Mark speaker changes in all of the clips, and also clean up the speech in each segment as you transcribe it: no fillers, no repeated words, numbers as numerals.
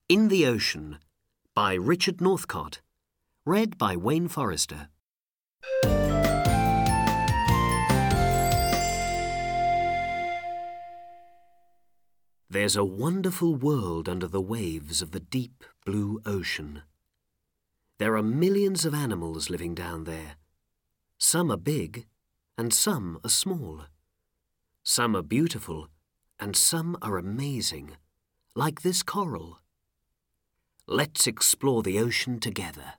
Speaker 1: In the Ocean by Richard Northcott. Read by Wayne Forrester. There's a wonderful world under the waves of the deep blue ocean. There are millions of animals living down there. Some are big and some are small. Some are beautiful and some are amazing, like this coral. Let's explore the ocean together.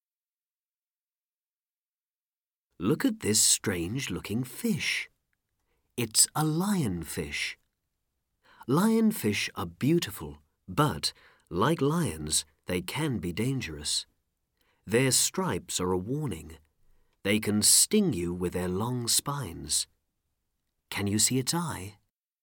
Speaker 1: Look at this strange-looking fish. It's a lionfish. Lionfish are beautiful, but, like lions, they can be dangerous. Their stripes are a warning. They can sting you with their long spines. Can you see its eye?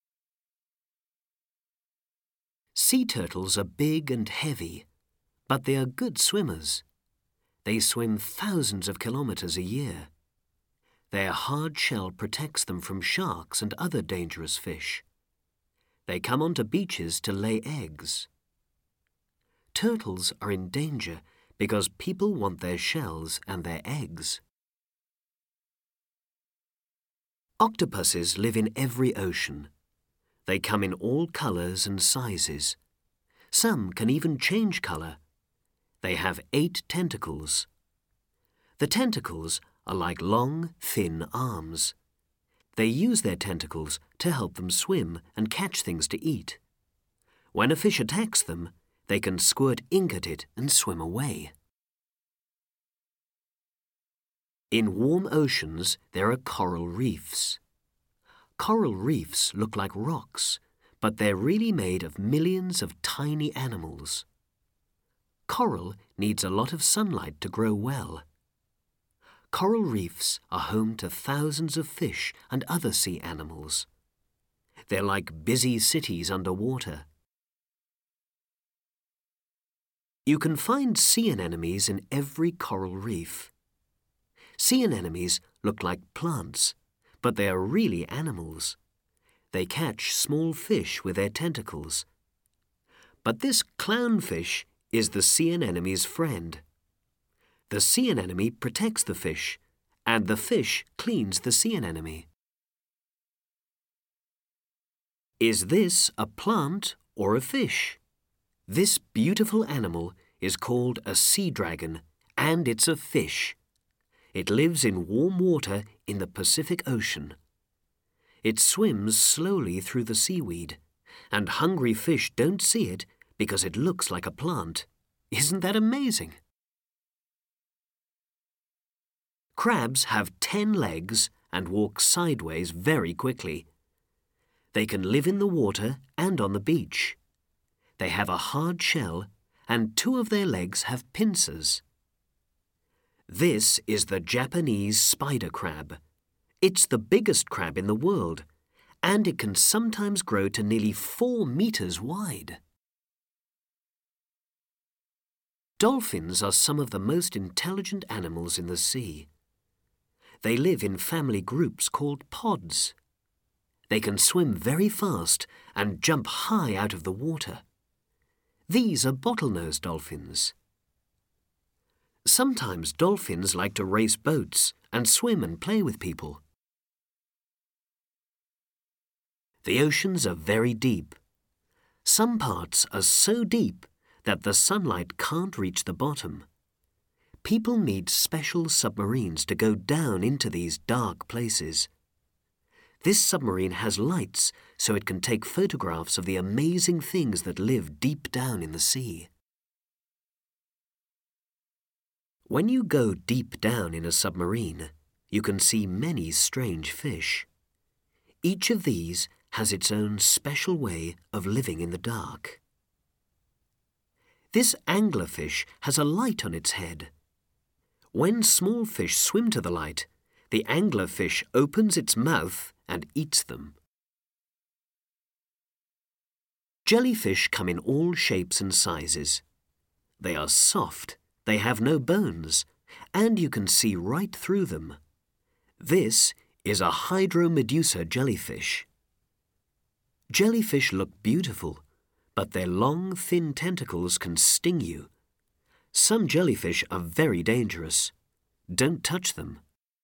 Speaker 1: Sea turtles are big and heavy, but they are good swimmers. They swim thousands of kilometers a year. Their hard shell protects them from sharks and other dangerous fish. They come onto beaches to lay eggs. Turtles are in danger because people want their shells and their eggs. Octopuses live in every ocean. They come in all colors and sizes. Some can even change color. They have 8 tentacles. The tentacles are like long, thin arms. They use their tentacles to help them swim and catch things to eat. When a fish attacks them, they can squirt ink at it and swim away. In warm oceans, there are coral reefs. Coral reefs look like rocks, but they're really made of millions of tiny animals. Coral needs a lot of sunlight to grow well. Coral reefs are home to thousands of fish and other sea animals. They're like busy cities underwater. You can find sea anemones in every coral reef. Sea anemones look like plants, but they are really animals. They catch small fish with their tentacles. But this clownfish is the sea anemone's friend. The sea anemone protects the fish, and the fish cleans the sea anemone. Is this a plant or a fish? This beautiful animal is called a sea dragon, and it's a fish. It lives in warm water in the Pacific Ocean. It swims slowly through the seaweed, and hungry fish don't see it because it looks like a plant. Isn't that amazing? Crabs have 10 legs and walk sideways very quickly. They can live in the water and on the beach. They have a hard shell, and 2 of their legs have pincers. This is the Japanese spider crab. It's the biggest crab in the world, and it can sometimes grow to nearly 4 meters wide. Dolphins are some of the most intelligent animals in the sea. They live in family groups called pods. They can swim very fast and jump high out of the water. These are bottlenose dolphins. Sometimes dolphins like to race boats and swim and play with people. The oceans are very deep. Some parts are so deep that the sunlight can't reach the bottom. People need special submarines to go down into these dark places. This submarine has lights so it can take photographs of the amazing things that live deep down in the sea. When you go deep down in a submarine, you can see many strange fish. Each of these has its own special way of living in the dark. This anglerfish has a light on its head. When small fish swim to the light, the anglerfish opens its mouth and eats them. Jellyfish come in all shapes and sizes. They are soft, they have no bones, and you can see right through them. This is a Hydromedusa jellyfish. Jellyfish look beautiful, but their long, thin tentacles can sting you. Some jellyfish are very dangerous. Don't touch them.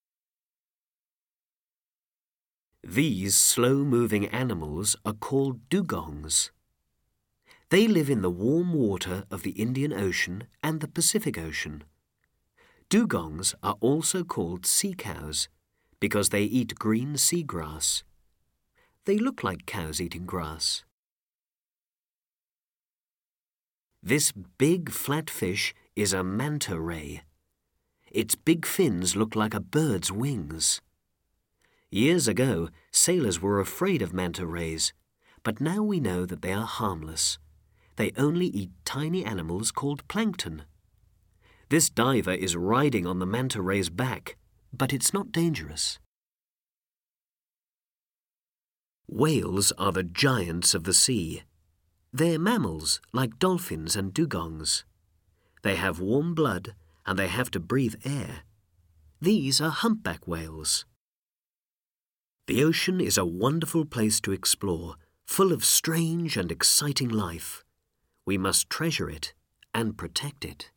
Speaker 1: These slow-moving animals are called dugongs. They live in the warm water of the Indian Ocean and the Pacific Ocean. Dugongs are also called sea cows because they eat green seagrass. They look like cows eating grass. This big flat fish is a manta ray. Its big fins look like a bird's wings. Years ago, sailors were afraid of manta rays, but now we know that they are harmless. They only eat tiny animals called plankton. This diver is riding on the manta ray's back, but it's not dangerous. Whales are the giants of the sea. They're mammals like dolphins and dugongs. They have warm blood and they have to breathe air. These are humpback whales. The ocean is a wonderful place to explore, full of strange and exciting life. We must treasure it and protect it.